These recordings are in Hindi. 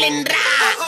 rolling rap.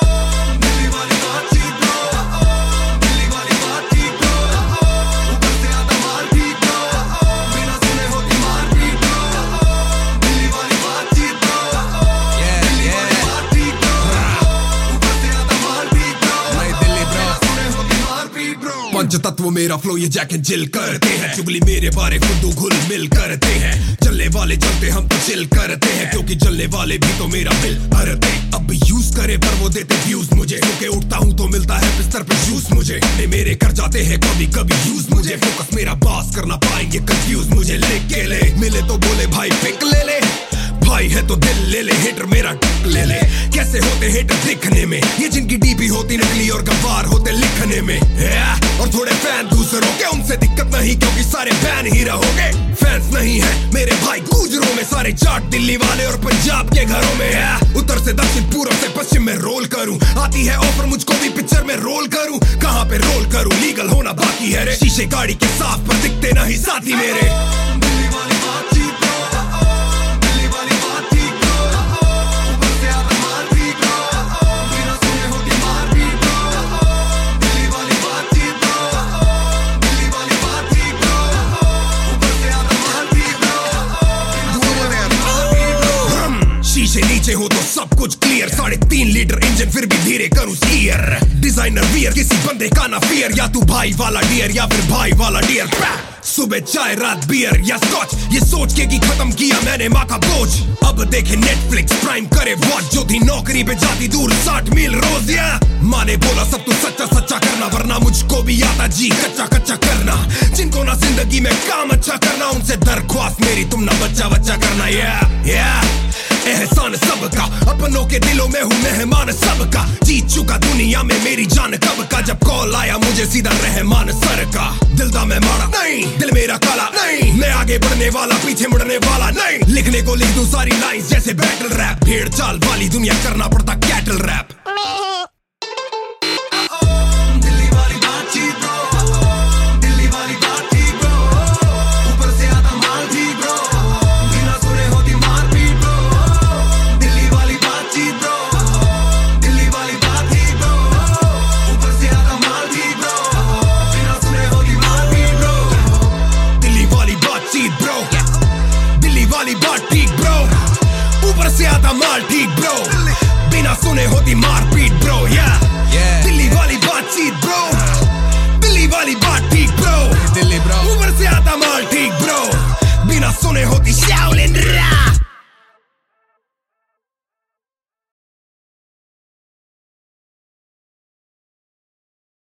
पंच तत्व मेरा फ्लो ये जैक एंड जिल करते हैं, चुगली मेरे बारे खुद घुल मिल करते हैं। चलने वाले चलते हम तो चिल करते हैं, क्योंकि चलने वाले भी तो मेरा बिल भरते। अब यूज करे पर वो देते व्यूज मुझे, क्योंकि उठता हूँ तो मिलता है बिस्तर पे जूस मुझे। मेरे कर जाते हैं कभी कभी यूज मुझे, फोकस मेरा पास करना पाएंगे कंफ्यूज मुझे। लिख के ले मिले तो बोले भाई पिक ले ले, भाई है तो दिल ले ले, हेटर मेरा टक ले ले। कैसे होते हेटर दिखने में, ये जिनकी डीपी होती नकली और गवार होते लिखने में। और थोड़े फैन दूसरों के, उनसे दिक्कत नहीं क्योंकि सारे फैन ही रहोगे। फैंस नहीं है मेरे भाई गुजरों में, सारे जाट दिल्ली वाले और पंजाब के घरों में। उत्तर से दक्षिण पूर्व से पश्चिम में रोल करूं, आती है ऑफर मुझको भी पिक्चर में रोल करूं। कहां पे रोल करूं, लीगल होना बाकी है रे। शीशे गाड़ी के साफ पर दिखते नहीं साथी मेरे। शीशे नीचे हो तो सब कुछ क्लियर, 3.5 लीटर इंजन फिर भी धीरे करूं स्टीयर। डिजाइनर वियर किसी बंदे का ना फियर, या तू भाई वाला डियर या फिर भाई वाला डियर। सुबह चाय रात बियर या स्कॉच, ये सोच के कि खत्म किया मैंने माँ का बोझ। अब देखे नेटफ्लिक्स प्राइम करे वॉच, जो थी नौकरी पे जाती दूर 60 मील रोज। या माँ ने बोला सब तू सच्चा सच्चा करना, वरना मुझको भी आता जी कच्चा कच्चा करना। जिनको ना जिंदगी में काम अच्छा करना, उनसे दरख्वास्त मेरी तुम ना बच्चा बच्चा करना। एहसान सबका, अपनों के दिलों में हूँ मेहमान सबका। जीत चुका दुनिया में मेरी जान कब का, जब कॉल आया मुझे सीधा रहमान सर का। दिल दा मैं मारा नहीं, दिल मेरा काला नहीं, मैं आगे बढ़ने वाला पीछे मुड़ने वाला नहीं। लिखने को लिख दूं सारी लाइंस जैसे बैटल रैप, भेड़ चाल वाली दुनिया करना पड़ता कैटल रैप। ऊपर से आता माल ठीक ब्रो, बिना सुने होती मारपीट ब्रो। दिल्ली वाली बातचीत ब्रो, दिल्ली वाली बात ठीक ब्रो। ऊपर से आता माल ठीक ब्रो, बिना सुने होती